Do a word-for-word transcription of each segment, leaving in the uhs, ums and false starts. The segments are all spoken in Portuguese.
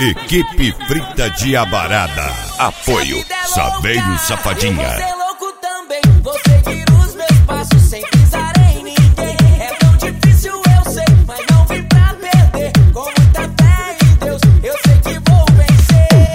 Equipe Frita de Abarada. Apoio Saveiro Safadinha. Você é louco também, vou seguir os meus passos sem pisar em ninguém. É tão difícil, eu sei, mas não vim pra perder. Com muita fé em Deus, eu sei que vou vencer.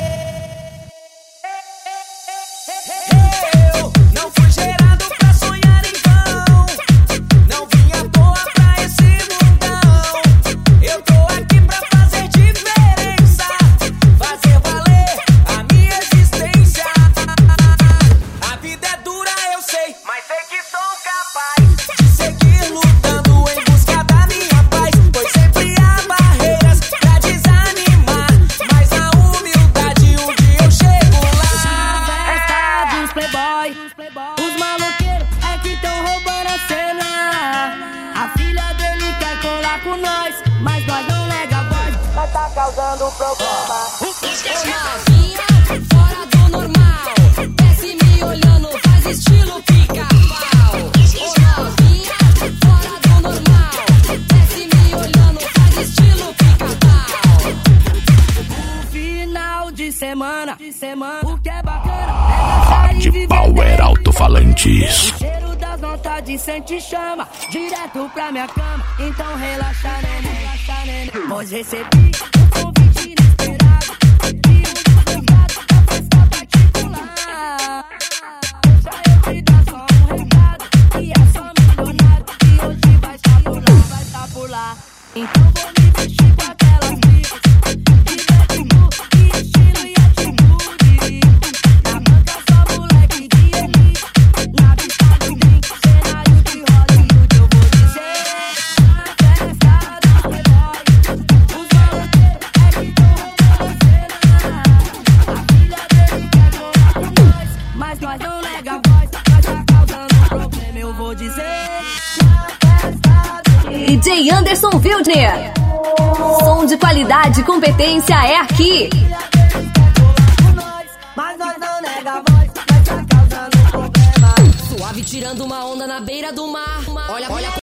Eu não fui gerado pra sonhar em vão. Não vim à toa pra esse mundão. Eu tô aqui pra fazer diferença, fazer valer a minha existência. A vida é dura, eu sei, mas sei que sou capaz de seguir lutando em busca da minha paz. Pois sempre há barreiras pra desanimar, mas a humildade um dia eu chego lá. Festa dos playboy, os maloqueiros é que tão roubando a cena. A filha dele quer colar com nós, mas nós não nega a voz, mas tá causando problema. Novinha, fora do normal, desce me olhando, faz estilo pica-pau. Novinha, fora do normal, desce me olhando, faz estilo pica-pau. O final de semana, de semana, o que é bacana é dançar e De viver Power bem. Alto-Falantes. O cheiro das vontades sente chama direto pra minha cama. Então relaxa, neném, relaxa, neném. Pois recebi um convite inesperado de um dos meus gatos pra festa particular. Deixa eu te dar só um recado, que é só milionário e hoje vai estar por lá, vai estar por lá. Então vou me vestir com aquelas clipes de back nu, e estilo e atitude. Na banca só moleque de elite, na pista do drink, cenário de Hollywood. Eu vou dizer, na festa dos playboy, os maloqueiros é que tão roubando a cena. A filha dele quer colar com nós, mas nós não nega a voz, nós tá causando problema. Eu vou dizer, na festa dos D J Anderson Wildner. Som de qualidade e competência é aqui. mas nós não nega a voz, mas tá causando problema. Suave tirando uma onda na beira do mar. Olha, olha.